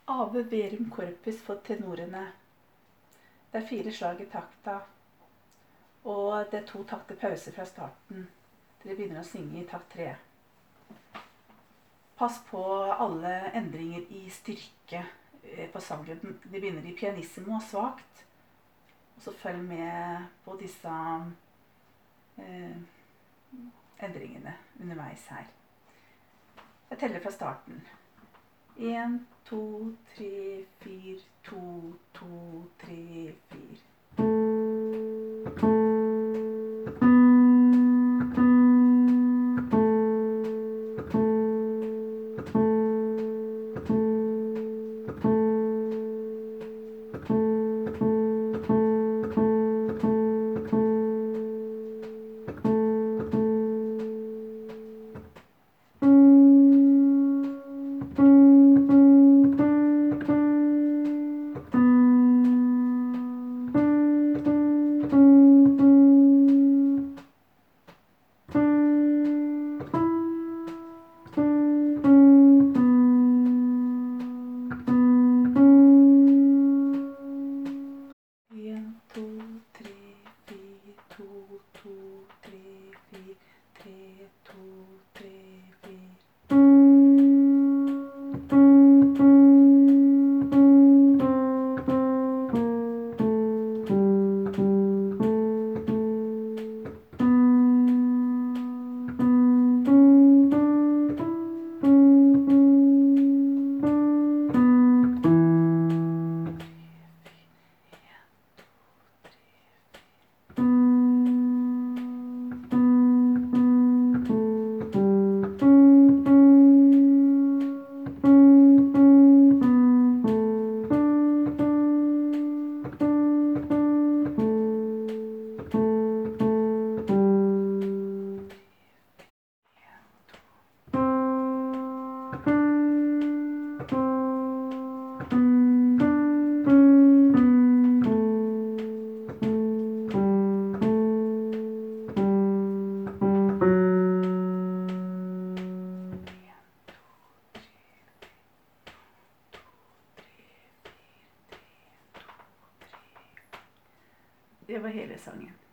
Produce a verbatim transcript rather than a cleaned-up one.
Ave Verum Corpus for tenorene. Det er fire slag i takta, og det er to takter pause fra starten. Dere begynner å synge i takt tre. Pass på alle endringer i styrke på sangen. De begynner i pianissimo og svagt, og så følg med på disse eh, endringene underveis her. Jeg teller fra starten. En, to, tre, fire, to, to, tre, fire. Det var hele sangen.